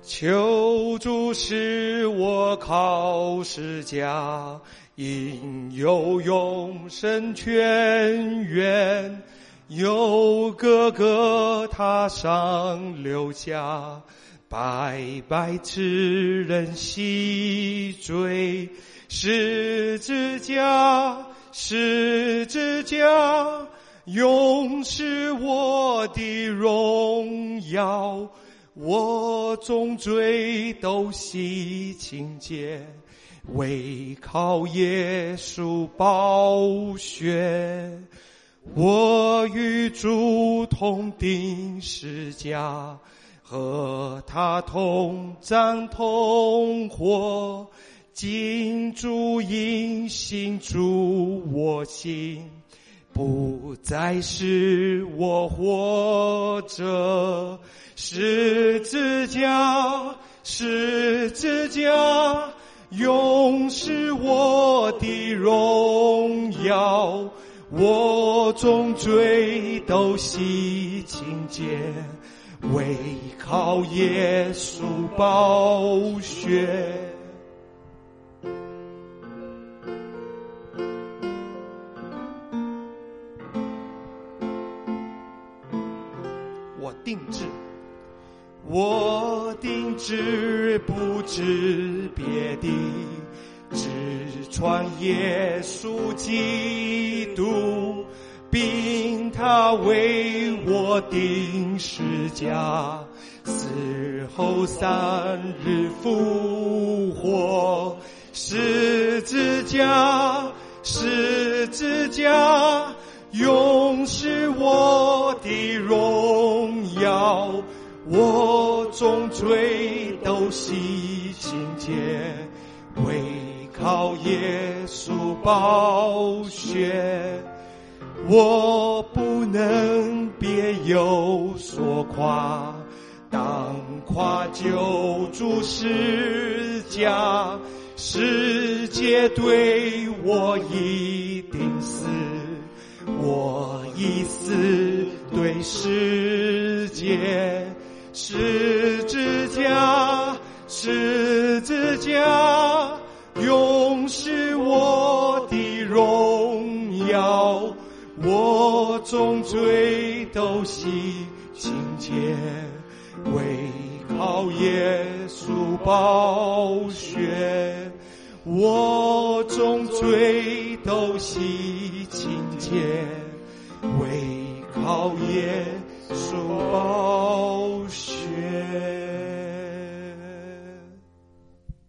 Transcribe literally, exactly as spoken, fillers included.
求主使我靠十架，因有永生泉源，有哥哥他上留下，白白之人洗罪，十字架，十字架，永是我的荣耀。我众罪都洗清洁，唯靠耶稣宝血。我与主同钉十架，和他同葬同活，今主因信主我心，不再是我活着。十字架，十字架，永是我的荣耀。我众罪都洗清洁，唯靠耶稣宝血。我定志，我定志不知别的，只传耶稣基督，并他为我钉十架，死后三日复活。十字架，十字架，永是我的荣耀。我众罪都洗清洁，唯靠耶稣宝血。我不能别有所夸，当夸救主十架。世界对我已定死，我已死对世界。十字架，十字架，永是我的荣耀。我众罪都洗清洁，唯靠耶稣宝血。我众罪都洗清洁，唯靠耶稣宝血。